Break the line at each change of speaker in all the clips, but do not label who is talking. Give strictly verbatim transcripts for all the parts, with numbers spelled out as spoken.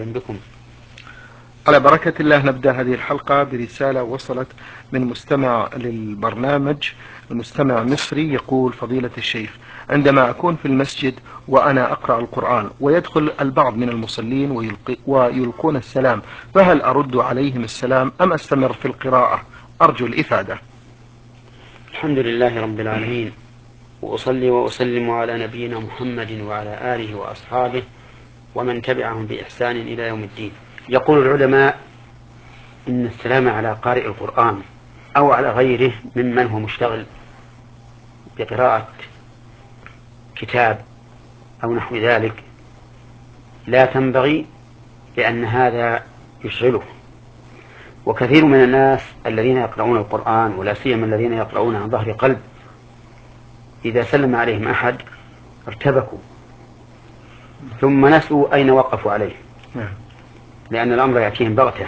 بكم.
على بركة الله نبدأ هذه الحلقة برسالة وصلت من مستمع للبرنامج، المستمع مصري يقول: فضيلة الشيخ، عندما أكون في المسجد وأنا أقرأ القرآن ويدخل البعض من المصلين ويلقي ويلقون السلام، فهل أرد عليهم السلام أم أستمر في القراءة؟ أرجو الإفادة.
الحمد لله رب العالمين، وأصلي وأسلم على نبينا محمد وعلى آله وأصحابه ومن تبعهم بإحسان إلى يوم الدين. يقول العلماء إن السلام على قارئ القرآن أو على غيره ممن هو مشتغل بقراءة كتاب أو نحو ذلك لا تنبغي، لأن هذا يشغله. وكثير من الناس الذين يقرؤون القرآن ولا سيما الذين يقرؤون عن ظهر قلب إذا سلم عليهم أحد ارتبكوا ثم نسوا أين وقفوا عليه، لأن الأمر يأتيهم بغتة،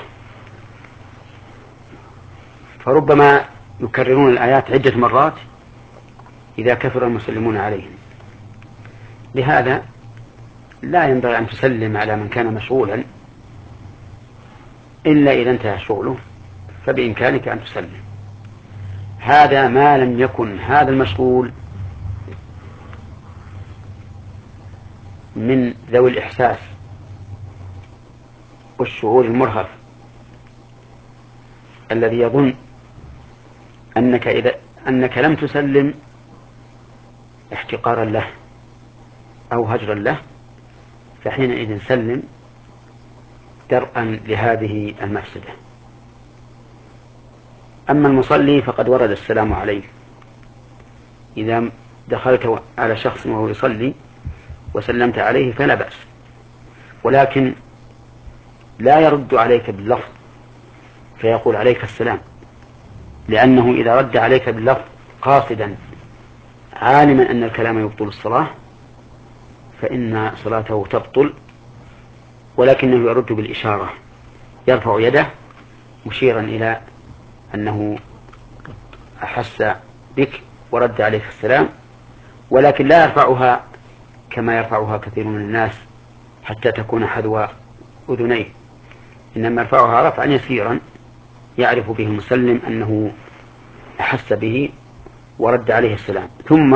فربما يكررون الآيات عدة مرات إذا كثر المسلمون عليهم. لهذا لا ينبغي أن تسلم على من كان مشغولا إلا إذا انتهى شغله، فبإمكانك أن تسلم. هذا ما لم يكن هذا المشغول من ذوي الإحساس والشعور المرهف الذي يظن أنك إذا أنك لم تسلم احتقارا له أو هجرا له، فحينئذ سلم درءا لهذه المفسدة. أما المصلي فقد ورد السلام عليه إذا دخلت على شخص وهو يصلي وسلمت عليه فلا بأس، ولكن لا يرد عليك باللفظ فيقول عليك السلام، لأنه إذا رد عليك باللفظ قاصدا عالما أن الكلام يبطل الصلاة فإن صلاته تبطل، ولكنه يرد بالإشارة، يرفع يده مشيرا إلى أنه أحس بك ورد عليك السلام، ولكن لا يرفعها كما يرفعها كثير من الناس حتى تكون حذو أذنيه، إنما يرفعها رفعا يسيرا يعرف به المسلم أنه أحس به ورد عليه السلام. ثم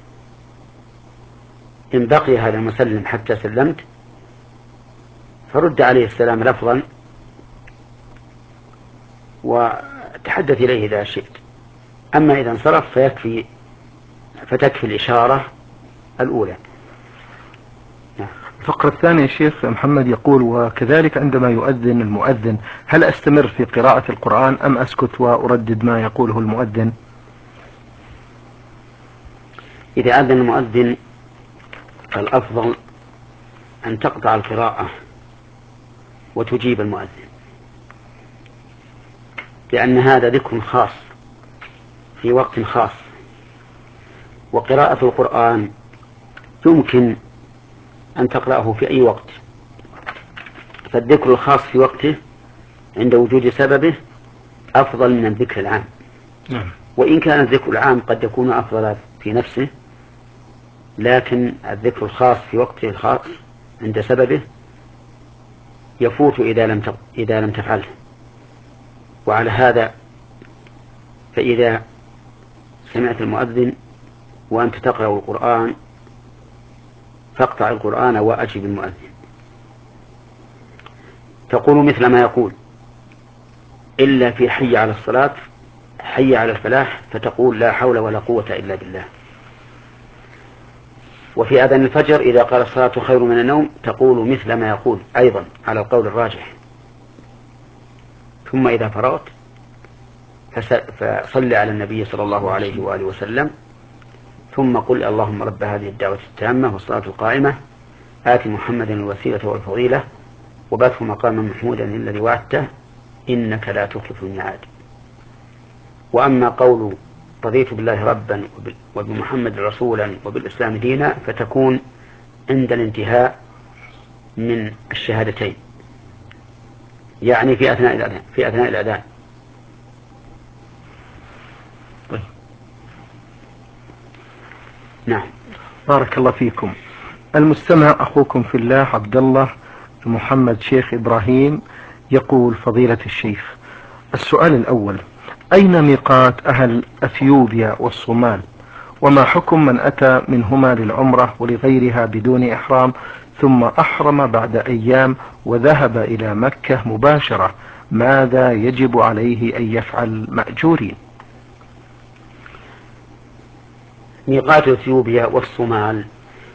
إن بقي هذا المسلم حتى سلمت فرد عليه السلام لفظا وتحدث إليه إذا شئت. أما إذا انصرف فيكفي فتكفي الإشارة الأولى.
الفقرة الثانية شيخ محمد يقول: وكذلك عندما يؤذن المؤذن هل أستمر في قراءة القرآن أم أسكت وأردد ما يقوله المؤذن؟
إذا أذن المؤذن فالأفضل أن تقطع القراءة وتجيب المؤذن، لأن هذا ذكر خاص في وقت خاص، وقراءة القرآن يمكن أن تقرأه في أي وقت، فالذكر الخاص في وقته عند وجود سببه أفضل من الذكر العام. وإن كان الذكر العام قد يكون أفضل في نفسه، لكن الذكر الخاص في وقته الخاص عند سببه يفوت إذا لم إذا لم تفعله. وعلى هذا فإذا سمعت المؤذن وأنت تقرأ القرآن فاقطع القرآن وأجب المؤذن، تقول مثل ما يقول إلا في حي على الصلاة حي على الفلاح فتقول لا حول ولا قوة إلا بالله. وفي أذان الفجر إذا قال الصلاة خير من النوم تقول مثل ما يقول أيضا على القول الراجح. ثم إذا فرغت فصل على النبي صلى الله عليه وآله وسلم، ثم قل اللهم رب هذه الدعوة التامة والصلاة القائمة آت محمدا الوسيلة والفضيلة وبعثه مقاما محمودا الذي وعدته إنك لا تخلف الميعاد. وأما قول رضيت بالله ربا وبمحمد رسولا وبالإسلام دينا فتكون عند الانتهاء من الشهادتين، يعني في أثناء الأذان في أثناء الأذان.
طيب.
نعم.
بارك الله فيكم. المستمع أخوكم في الله عبد الله محمد شيخ إبراهيم يقول فضيلة الشيخ: السؤال الأول: أين ميقات أهل أثيوبيا والصومال؟ وما حكم من أتى منهما للعمرة ولغيرها بدون إحرام ثم أحرم بعد أيام وذهب إلى مكة مباشرة؟ ماذا يجب عليه أن يفعل مأجورين؟
ميقات اثيوبيا والصومال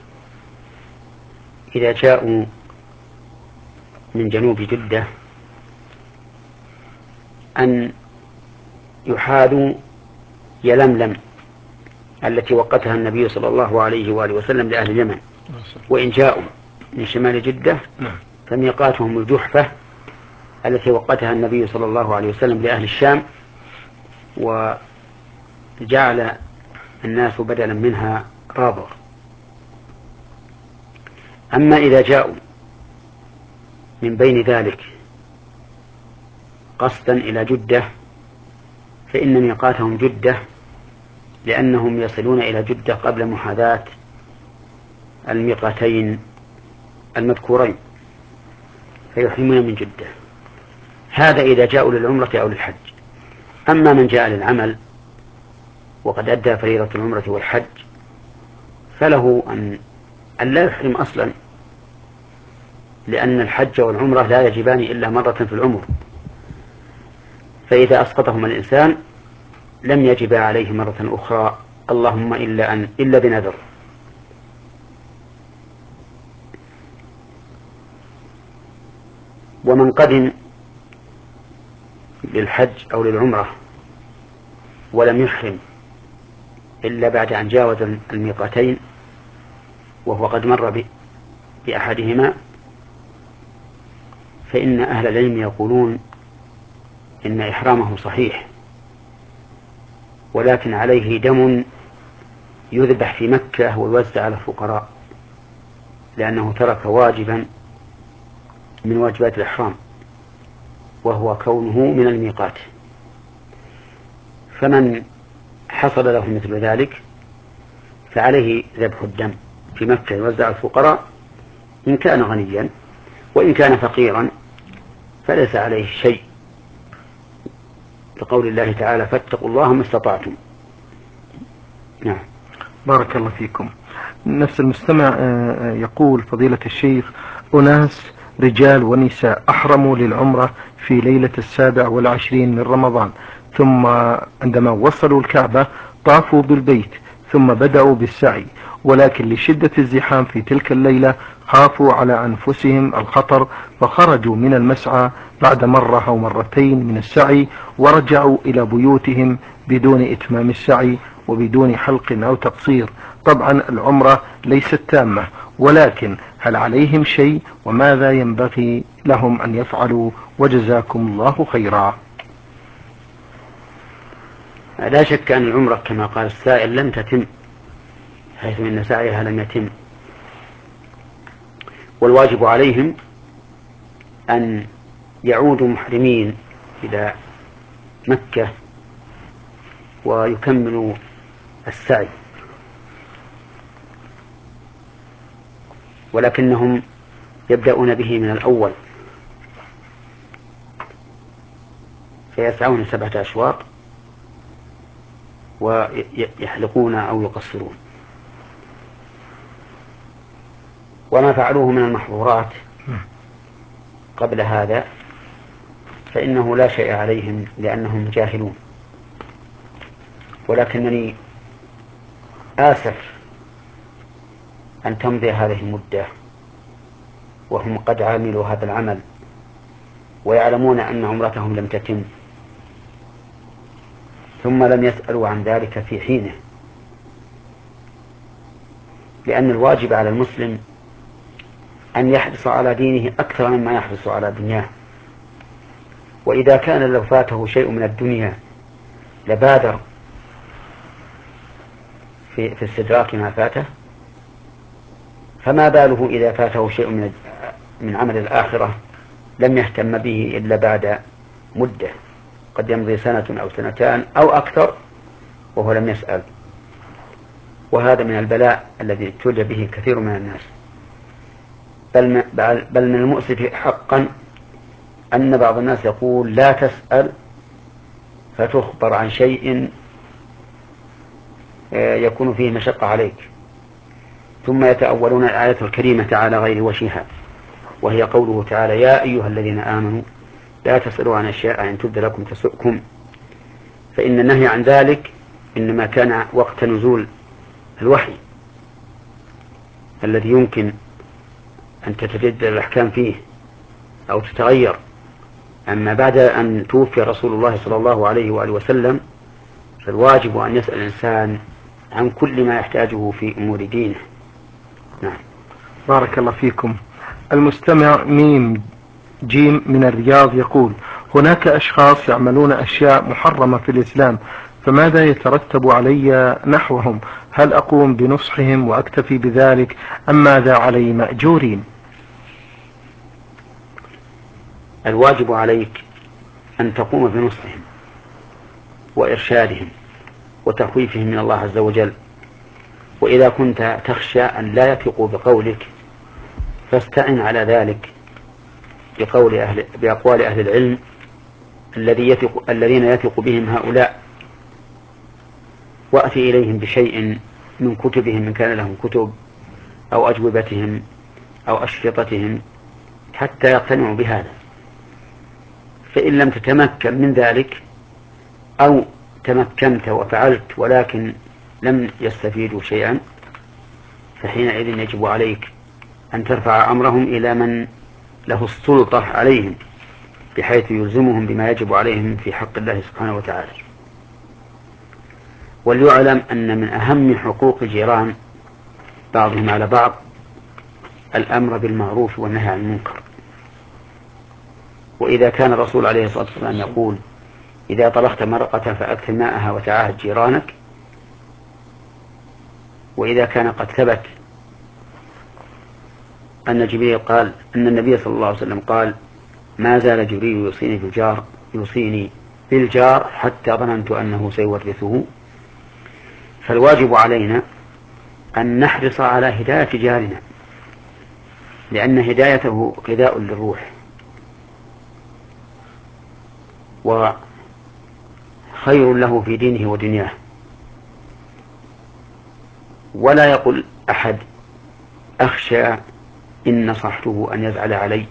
إذا جاءوا من جنوب جدة أن يحاذوا يلملم التي وقتها النبي صلى الله عليه وآله وسلم لأهل اليمن، وإن جاءوا من شمال جدة فميقاتهم الجحفة التي وقتها النبي صلى الله عليه وسلم لأهل الشام، وجعل الناس بدلا منها رابغ. أما إذا جاءوا من بين ذلك قصدا إلى جدة فإن ميقاتهم جدة، لأنهم يصلون إلى جدة قبل محاذاة الميقاتين المذكورين فيحرمون من جدة. هذا إذا جاءوا للعمرة أو للحج. أما من جاء للعمل وقد أدى فريضة العمرة والحج فله أن أن لا يحرم أصلا، لأن الحج والعمرة لا يجبان إلا مرة في العمر، فإذا أسقطهما الإنسان لم يجب عليه مرة أخرى، اللهم إلا أن إلا بنذر. ومن قدم للحج أو للعمرة ولم يحرم إلا بعد أن جاوز الميقاتين وهو قد مر بأحدهما، فإن أهل العلم يقولون إن إحرامه صحيح، ولكن عليه دم يذبح في مكة ويوزع على الفقراء، لأنه ترك واجبا من واجبات الإحرام وهو كونه من الميقات. فمن حصل له مثل ذلك فعليه ذبح الدم في مكة يوزع على الفقراء إن كان غنيا، وإن كان فقيرا فليس عليه شيء، لقول الله تعالى: فاتقوا الله ما استطعتم. نعم.
بارك الله فيكم. نفس المستمع يقول فضيلة الشيخ: أناس رجال ونساء أحرموا للعمرة في ليلة السابع والعشرين من رمضان، ثم عندما وصلوا الكعبة طافوا بالبيت ثم بدأوا بالسعي، ولكن لشدة الزحام في تلك الليلة خافوا على أنفسهم الخطر فخرجوا من المسعى بعد مرة أو مرتين من السعي ورجعوا إلى بيوتهم بدون إتمام السعي وبدون حلق أو تقصير. طبعا العمرة ليست تامة، ولكن هل عليهم شيء وماذا ينبغي لهم أن يفعلوا؟ وجزاكم الله خيرا.
لا شك أن العمرة كما قال السائل لم تتم، حيث إن سعيها لم يتم، والواجب عليهم أن يعودوا محرمين إلى مكة ويكملوا السعي، ولكنهم يبدأون به من الأول فيسعون سبعة أشواط ويحلقون أو يقصرون. وما فعلوه من المحظورات قبل هذا فإنه لا شيء عليهم لأنهم جاهلون، ولكنني آسف أن تمضي هذه المدة وهم قد عملوا هذا العمل ويعلمون أن عمرتهم لم تتم، ثم لم يسألوا عن ذلك في حينه، لأن الواجب على المسلم أن يحرص على دينه أكثر مما يحرص على دنياه. وإذا كان لو فاته شيء من الدنيا لبادر في, في استدراك ما فاته، فما باله إذا فاته شيء من من عمل الآخرة لم يهتم به إلا بعد مدة، قد يمضي سنة أو سنتان أو أكثر وهو لم يسأل. وهذا من البلاء الذي ابتلي به كثير من الناس. بل, بل من المؤسف حقا أن بعض الناس يقول لا تسأل فتخبر عن شيء يكون فيه مشقة عليك، ثم يتأولون الآية الكريمة على غير وجهها، وهي قوله تعالى يا أيها الذين آمنوا لا تسألوا عن أشياء إن تبد لكم تسؤكم، فإن النهي عن ذلك إنما كان وقت نزول الوحي الذي يمكن أن تتجدد الأحكام فيه أو تتغير. أما بعد أن توفي رسول الله صلى الله عليه وآله وسلم فالواجب أن يسأل الإنسان عن كل ما يحتاجه في أمور دينه. نعم.
بارك الله فيكم. المستمع ميم جيم من الرياض يقول هناك أشخاص يعملون أشياء محرمة في الإسلام، فماذا يترتب علي نحوهم؟ هل أقوم بنصحهم وأكتفي بذلك أم ماذا علي مأجورين؟
الواجب عليك أن تقوم بنصحهم وإرشادهم وتخويفهم من الله عز وجل، وإذا كنت تخشى أن لا يثقوا بقولك فاستعن على ذلك بقول أهل بأقوال أهل العلم الذي يثق الذين يثق بهم هؤلاء، وأتي إليهم بشيء من كتبهم إن كان لهم كتب أو أجوبتهم أو أشرطتهم حتى يقتنعوا بهذا. فإن لم تتمكن من ذلك أو تمكنت وفعلت ولكن لم يستفيدوا شيئا فحينئذ يجب عليك أن ترفع أمرهم إلى من له السلطة عليهم بحيث يلزمهم بما يجب عليهم في حق الله سبحانه وتعالى. وليعلم أن من أهم حقوق الجيران بعضهم على بعض الأمر بالمعروف والنهي عن المنكر. وإذا كان الرسول عليه الصلاة والسلام يقول إذا طبخت مرقة فأكثر ماءها وتعاهد جيرانك، وإذا كان قد ثبت أن جبريل قال أن النبي صلى الله عليه وسلم قال ما زال جبريل يوصيني بالجار يوصيني بالجار حتى ظننت أنه سيورثه، فالواجب علينا أن نحرص على هداية جارنا، لأن هدايته غذاء للروح وخير له في دينه ودنياه. ولا يقول أحد أخشى إن نصحته أن يزعل علي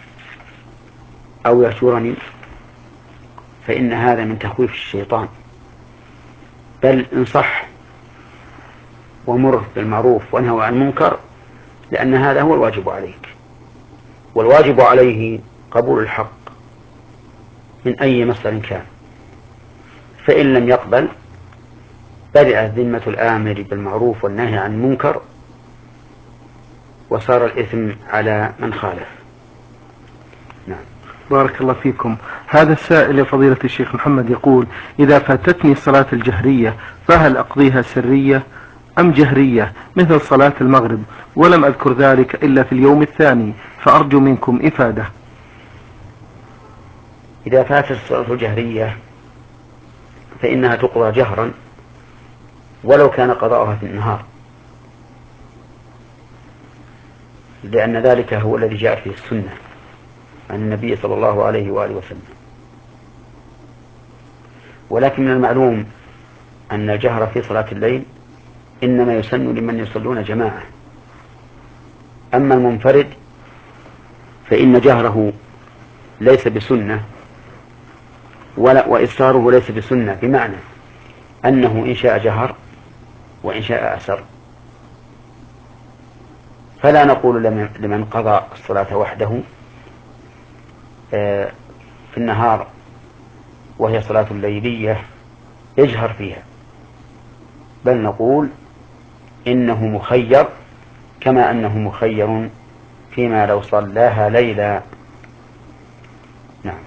أو يشورني، فإن هذا من تخويف الشيطان، بل انصح ومر بالمعروف وانهى عن المنكر، لأن هذا هو الواجب عليك، والواجب عليه قبول الحق من أي مصدر كان، فإن لم يقبل بدأت ذمة الآمر بالمعروف والنهي عن المنكر وصار الإثم على من خالف. نعم.
بارك الله فيكم. هذا السائل يا فضيلة الشيخ محمد يقول إذا فاتتني صلاة الجهرية فهل أقضيها سرية أم جهرية مثل صلاة المغرب، ولم أذكر ذلك إلا في اليوم الثاني، فأرجو منكم إفادة.
إذا فاتت الصلاة الجهرية فإنها تقضى جهرا ولو كان قضاؤها في النهار، لأن ذلك هو الذي جاء فيه السنة عن النبي صلى الله عليه وآله وسلم. ولكن من المعلوم أن الجهر في صلاة الليل إنما يسن لمن يصلون جماعة، أما المنفرد فإن جهره ليس بسنة ولا وإصراره ليس بسنة، بمعنى أنه إن شاء جهر وإن شاء أسر، فلا نقول لمن قضى الصلاة وحده في النهار وهي صلاة الليلية يجهر فيها، بل نقول إنه مخير كما أنه مخير فيما لو صلاها ليلا. نعم.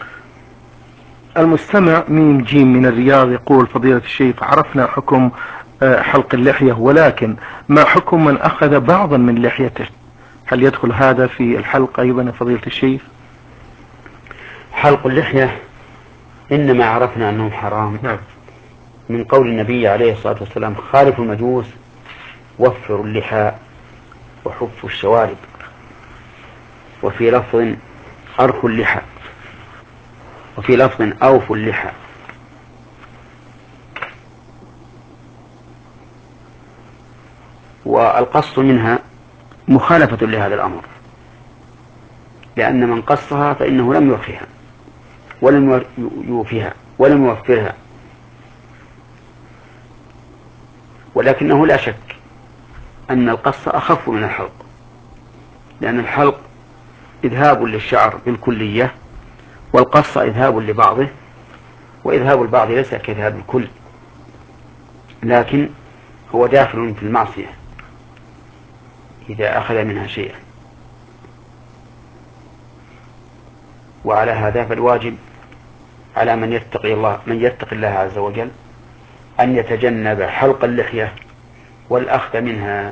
المستمع ميم جيم من الرياض يقول فضيلة الشيخ عرفنا حكم حلق اللحية، ولكن ما حكم من أخذ بعضا من لحيته؟ هل يدخل هذا في الحلق أيضا يا فضيلة الشيخ؟
حلق اللحية إنما عرفنا أنه حرام
نعم.
من قول النبي عليه الصلاة والسلام خالف المجوس وفروا اللحى وحفوا الشوارب. وفي لفظ أرخوا اللحى، وفي لفظ أوفوا اللحى. والقص منها مخالفة لهذا الأمر، لأن من قصها فإنه لم يوفها ولم يوفها ولم يوفرها، ولكنه لا شك أن القص أخف من الحلق، لأن الحلق إذهاب للشعر بالكلية، والقص إذهاب لبعضه، وإذهاب البعض ليس كإذهاب الكل، لكن هو داخل في المعصية إذا أخذ منها شيئا. وعلى هذا فالواجب على من يتقي الله من يتقي الله عز وجل أن يتجنب حلق اللحية والأخذ منها،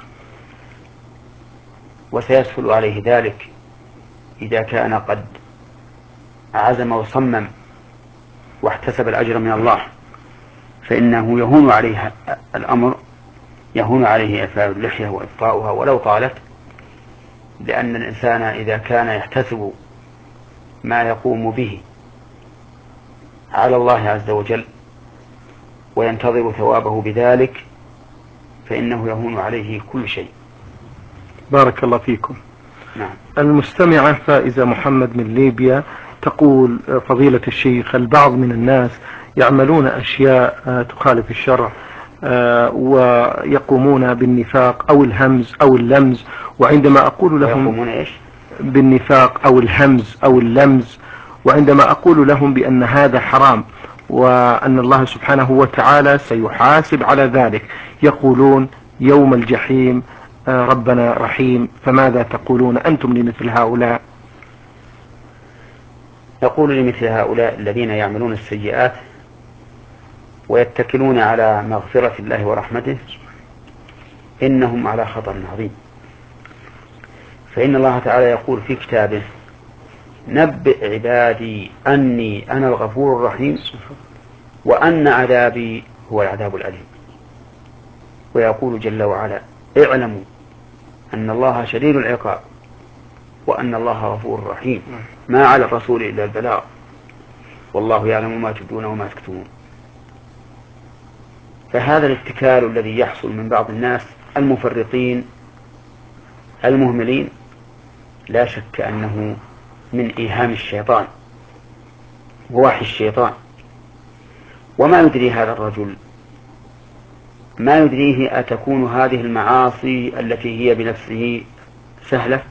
وسيسهل عليه ذلك إذا كان قد عزم وصمم واحتسب الأجر من الله، فإنه يهون عليه الأمر، يهون عليه إعفاء اللحية وإبقاؤها ولو طالت، لأن الإنسان إذا كان يحتسب ما يقوم به على الله عز وجل وينتظر ثوابه بذلك فإنه يهون عليه كل شيء.
بارك الله فيكم.
نعم.
المستمعة فائزة محمد من ليبيا تقول: فضيلة الشيخ، البعض من الناس يعملون أشياء تخالف الشرع ويقومون بالنفاق أو الهمز أو اللمز، وعندما أقول لهم
يقومون إيش؟
بالنفاق أو الهمز أو اللمز، وعندما أقول لهم بأن هذا حرام وأن الله سبحانه وتعالى سيحاسب على ذلك، يقولون يوم الجحيم ربنا رحيم، فماذا تقولون أنتم لمثل هؤلاء؟
يقول لمثل هؤلاء الذين يعملون السيئات ويتكلون على مغفرة الله ورحمته إنهم على خطر عظيم، فإن الله تعالى يقول في كتابه: نبئ عبادي أني أنا الغفور الرحيم وأن عذابي هو العذاب الأليم. ويقول جل وعلا: اعلموا أن الله شديد العقاب وأن الله غفور رحيم، ما على الرسول إلا البلاغ والله يعلم ما تبدون وما تكتمون. فهذا الاتكال الذي يحصل من بعض الناس المفرطين المهملين لا شك أنه من إيهام الشيطان ووحي الشيطان. وما يدري هذا الرجل، ما يدريه أتكون هذه المعاصي التي هي بنفسه سهلة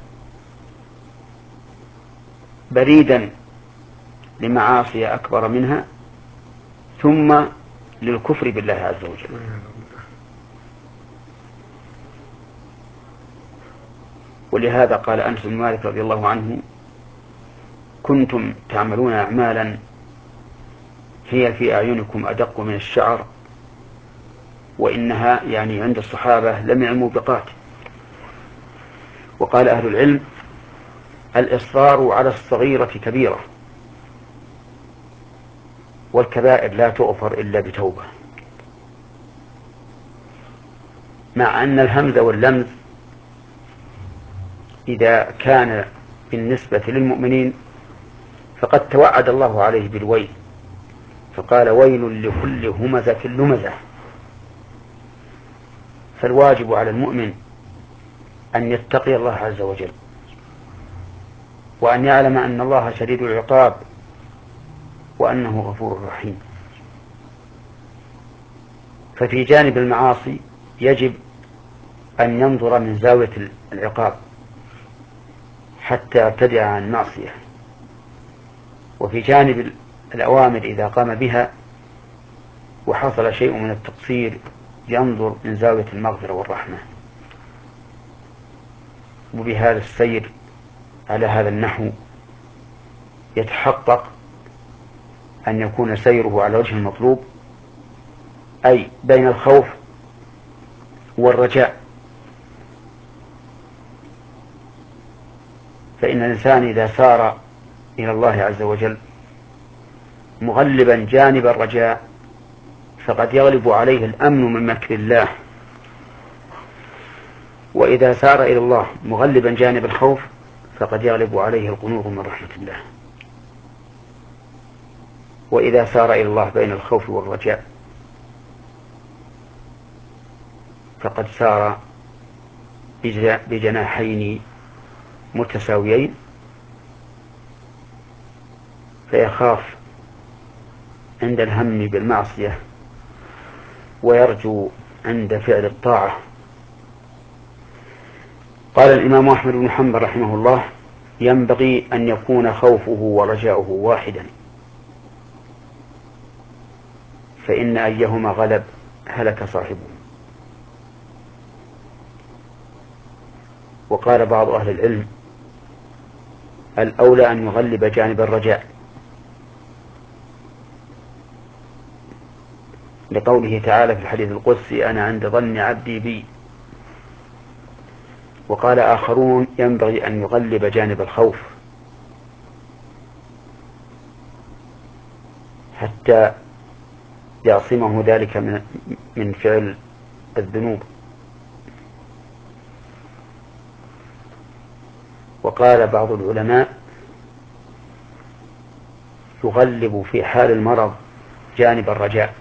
بريدا لمعاصي أكبر منها ثم للكفر بالله عز وجل. ولهذا قال أنس بن مالك رضي الله عنه: كنتم تعملون أعمالا هي في أعينكم أدق من الشعر وإنها يعني عند الصحابة لمع موبقات. وقال أهل العلم: الإصرار على الصغيرة كبيرة، والكبائر لا تغفر إلا بتوبة. مع أن الهمز واللمز إذا كان بالنسبة للمؤمنين فقد توعد الله عليه بالويل، فقال: ويل لكل همزة لمزة. فالواجب على المؤمن أن يتقي الله عز وجل، وأن يعلم أن الله شديد العقاب وأنه غفور رحيم. ففي جانب المعاصي يجب أن ينظر من زاوية العقاب حتى يبتدع عن المعصية، وفي جانب الأوامر إذا قام بها وحصل شيء من التقصير ينظر من زاوية المغفرة والرحمة. وبهذا السير على هذا النحو يتحقق أن يكون سيره على وجه المطلوب، أي بين الخوف والرجاء. فإن الإنسان إذا سار إلى الله عز وجل مغلبا جانب الرجاء فقد يغلب عليه الأمن من مكر الله، وإذا سار إلى الله مغلبا جانب الخوف فقد يغلب عليه القنوط من رحمة الله. وإذا سار إلى الله بين الخوف والرجاء فقد سار بجناحين متساويين، فيخاف عند الهم بالمعصية ويرجو عند فعل الطاعة. قال الإمام أحمد بن حنبل رحمه الله: ينبغي أن يكون خوفه ورجاؤه واحدا، فإن أيهما غلب هلك صاحبه. وقال بعض أهل العلم: الأولى أن يغلب جانب الرجاء، لقوله تعالى في الحديث القدسي: أنا عند ظن عبدي بي. وقال آخرون: ينبغي أن يغلب جانب الخوف حتى يعصمه ذلك من من فعل الذنوب. وقال بعض العلماء: يغلب في حال المرض جانب الرجاء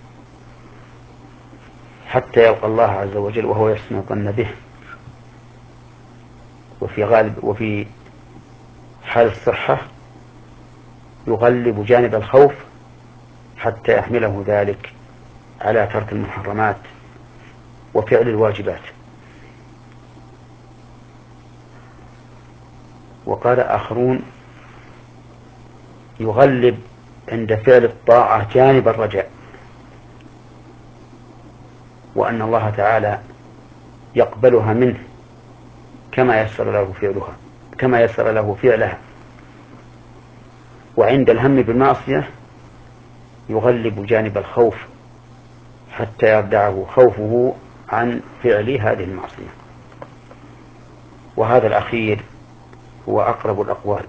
حتى يلقى الله عز وجل وهو يحسن الظن به. وفي غالب وفي حال الصحة يغلب جانب الخوف حتى يحمله ذلك على ترك المحرمات وفعل الواجبات. وقال آخرون: يغلب عند فعل الطاعة جانب الرجاء، وأن الله تعالى يقبلها منه كما يسر له فعلها كما يسر له فعلها. وعند الهم بالمعصية يغلب جانب الخوف حتى يردعه خوفه عن فعل هذه المعصية. وهذا الأخير هو أقرب الأقوال،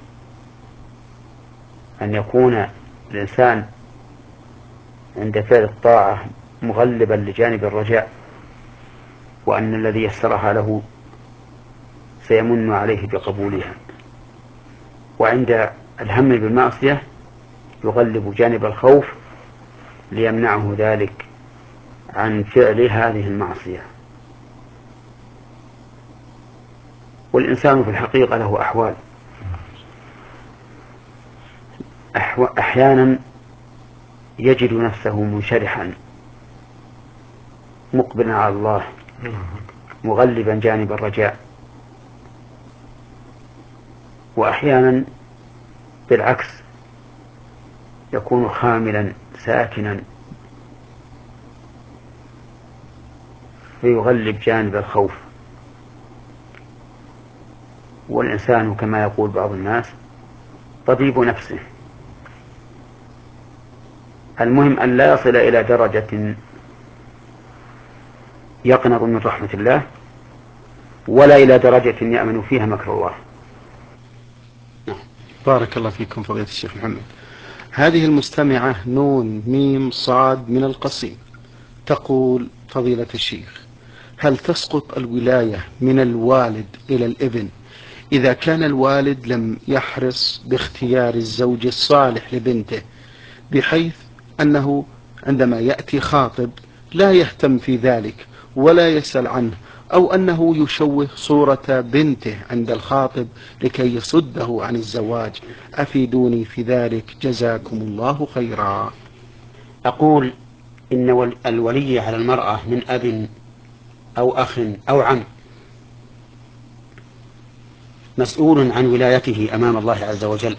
أن يكون الإنسان عند فعل الطاعة مغلبا لجانب الرجاء، وأن الذي يسرها له سيمن عليه بقبولها. وعند الهم بالمعصية يغلب جانب الخوف ليمنعه ذلك عن فعل هذه المعصية. والإنسان في الحقيقة له أحوال، أحيانا يجد نفسه منشرحا مقبلا على الله مغلبا جانب الرجاء، وأحيانا بالعكس يكون خاملا ساكنا فيغلب جانب الخوف. والإنسان كما يقول بعض الناس طبيب نفسه. المهم أن لا يصل إلى درجة يقنط من رحمة الله، ولا إلى درجة يأمن فيها مكر الله.
بارك الله فيكم فضيلة الشيخ محمد. هذه المستمعة نون ميم صاد من القصيم تقول: فضيلة الشيخ، هل تسقط الولاية من الوالد إلى الابن إذا كان الوالد لم يحرص باختيار الزوج الصالح لبنته، بحيث أنه عندما يأتي خاطب لا يهتم في ذلك ولا يسأل عنه، أو أنه يشوه صورة بنته عند الخاطب لكي يصده عن الزواج؟ أفيدوني في ذلك جزاكم الله خيرا.
أقول إن الولي على المرأة من أب أو أخ أو عم مسؤول عن ولايته أمام الله عز وجل،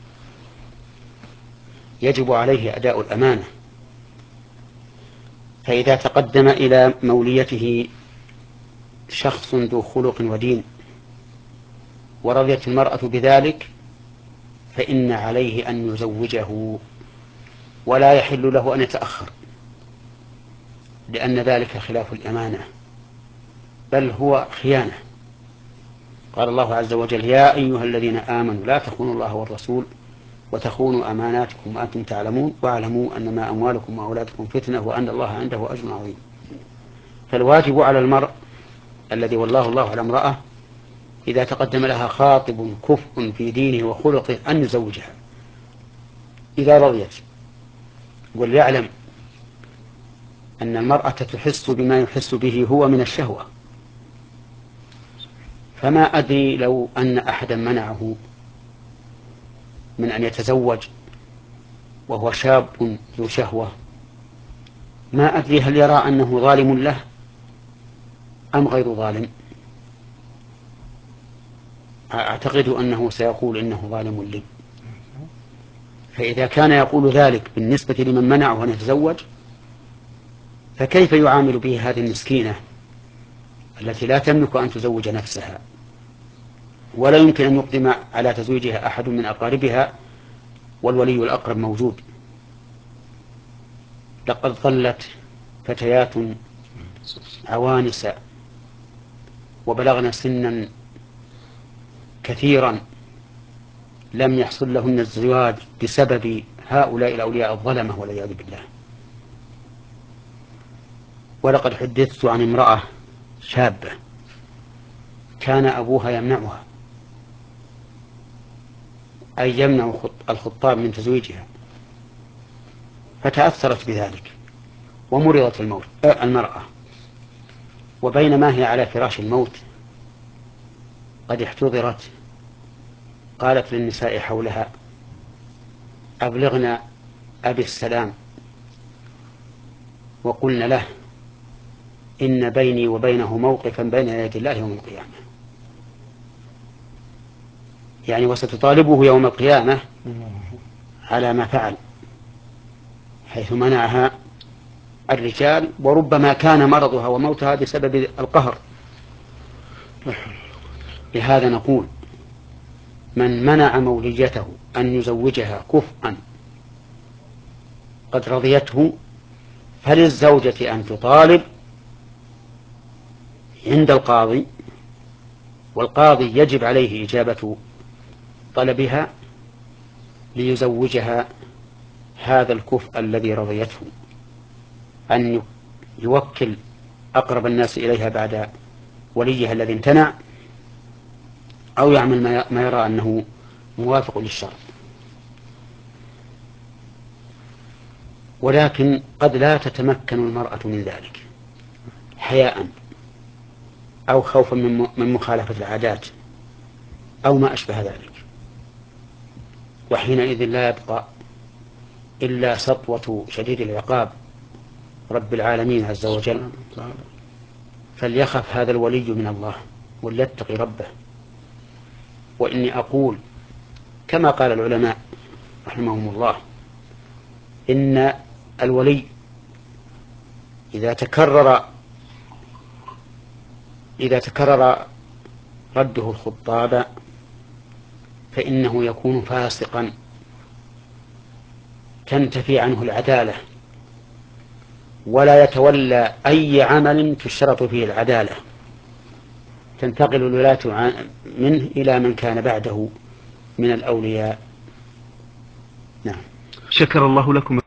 يجب عليه أداء الأمانة. فإذا تقدم إلى موليته شخص ذو خلق ودين ورضيت المرأة بذلك فإن عليه أن يزوجه، ولا يحل له أن يتأخر، لأن ذلك خلاف الأمانة بل هو خيانة. قال الله عز وجل: يا أيها الذين آمنوا لا تخونوا الله والرسول وتخونوا أماناتكم وأنتم تعلمون واعلموا أنما أموالكم وأولادكم فتنة وأن الله عنده أجر عظيم. فالواجب على المرء الذي والله الله على امرأة إذا تقدم لها خاطب كفء في دينه وخلقه أن يزوجها إذا رضيت، وليعلم أن المرأة تحس بما يحس به هو من الشهوة. فما أدري لو أن أحدا منعه من أن يتزوج وهو شاب ذو شهوة، ما أدري هل يرى أنه ظالم له أم غير ظالم. أعتقد أنه سيقول إنه ظالم لي. فإذا كان يقول ذلك بالنسبة لمن منعه أن يتزوج، فكيف يعامل به هذه المسكينة التي لا تملك أن تزوج نفسها ولا يمكن أن يقدم على تزويجها أحد من أقاربها والولي الأقرب موجود؟ لقد ظلت فتيات عوانس وبلغن سنا كثيرا لم يحصل لهن الزواج بسبب هؤلاء الأولياء الظلمة والعياذ بالله. ولقد حدثت عن امرأة شابة كان أبوها يمنعها، أي يمنع الخطاب من تزويجها، فتأثرت بذلك ومرضت الموت المرأة، وبينما هي على فراش الموت قد احتضرت قالت للنساء حولها: أبلغنا أبي السلام وقلنا له إن بيني وبينه موقفا بين يدي الله يوم القيامة. يعني وستطالبه يوم القيامة على ما فعل، حيث منعها الرجال، وربما كان مرضها وموتها بسبب القهر. لهذا نقول: من منع موليته أن يزوجها كفءا قد رضيته، فللزوجة أن تطالب عند القاضي، والقاضي يجب عليه إجابة طلبها ليزوجها هذا الكفء الذي رضيته، أن يوكل أقرب الناس إليها بعد وليها الذي امتنع، أو يعمل ما يرى أنه موافق للشرع. ولكن قد لا تتمكن المرأة من ذلك حياء أو خوفا من مخالفة العادات أو ما أشبه ذلك، وحينئذ لا يبقى إلا سطوة شديد العقاب رب العالمين عز وجل. فليخف هذا الولي من الله وليتقي ربه. وإني أقول كما قال العلماء رحمهم الله: إن الولي إذا تكرر إذا تكرر رده الخطاب فإنه يكون فاسقا تنتفي عنه العدالة، ولا يتولى أي عمل تشترط فيه العدالة، تنتقل الولاة منه إلى من كان بعده من الأولياء. نعم.
شكر الله لكم.